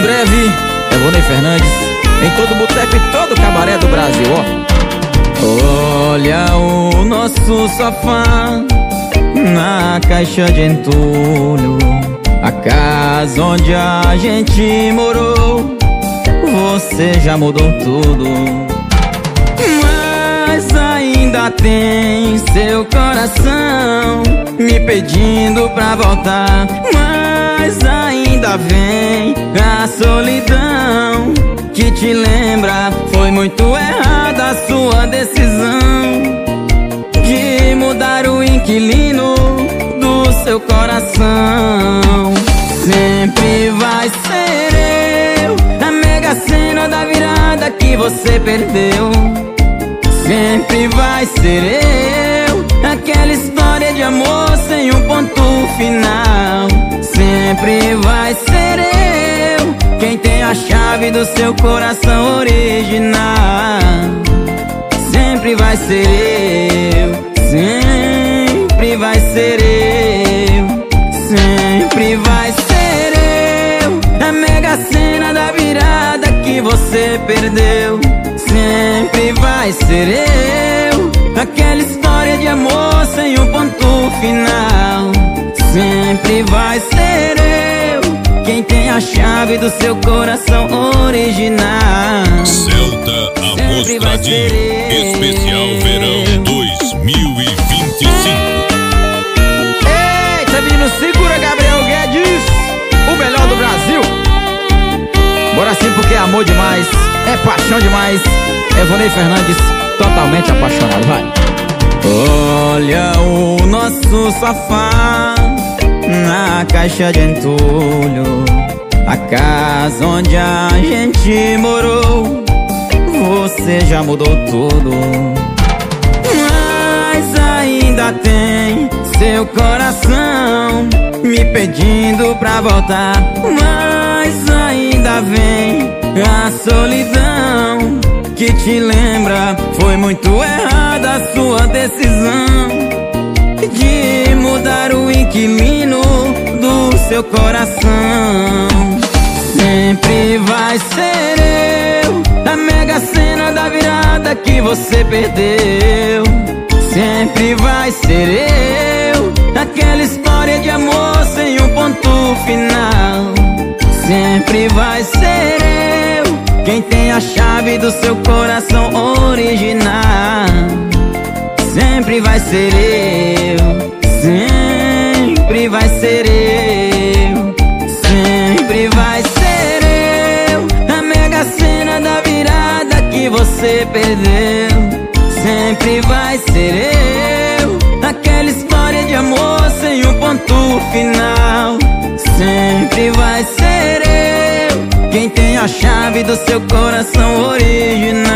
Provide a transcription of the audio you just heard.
breve, Evonei Fernandes, em todo boteco e todo cabaré do Brasil, ó. Olha o nosso sofá na caixa de entulho, a casa onde a gente morou. Você já mudou tudo, mas ainda tem seu coração me pedindo pra voltar. Mas ainda vem a solidão que te lembra. Foi muito errada a sua decisão de mudar o inquilino do seu coração. Sempre vai ser eu, a mega sena da virada que você perdeu. Sempre vai ser eu, aquela história de amor sem um ponto final. Sempre vai ser eu, quem tem a chave do seu coração original. Sempre vai ser eu, sempre vai ser eu. Sempre vai ser eu, a mega sena da virada que você perdeu. Sempre vai ser eu, aquela história de amor sem um ponto final. Sempre vai ser eu, quem tem a chave do seu coração original. Celta Amostradinho Especial Verão 2025. Eita, menino, segura Gabriel Guedes, o melhor do Brasil. Bora sim, porque é amor demais, é paixão demais. Evonei Fernandes, totalmente apaixonado, vai. Olha o nosso sofá na caixa de entulho, a casa onde a gente morou. Você já mudou tudo, mas ainda tem seu coração me pedindo pra voltar. Mas ainda vem a solidão que te lembra. Foi muito errada a sua decisão de mudar o inquilino do seu coração. Sempre vai ser eu, a mega sena da virada que você perdeu. Sempre vai ser eu, aquela história de amor sem um ponto final. Sempre vai ser eu, quem tem a chave do seu coração original. Sempre vai ser eu, sempre vai ser eu. Sempre vai ser eu, a mega sena da virada que você perdeu. Sempre vai ser eu, aquela história de amor sem um ponto final. Sempre vai ser eu, quem tem a chave do seu coração original.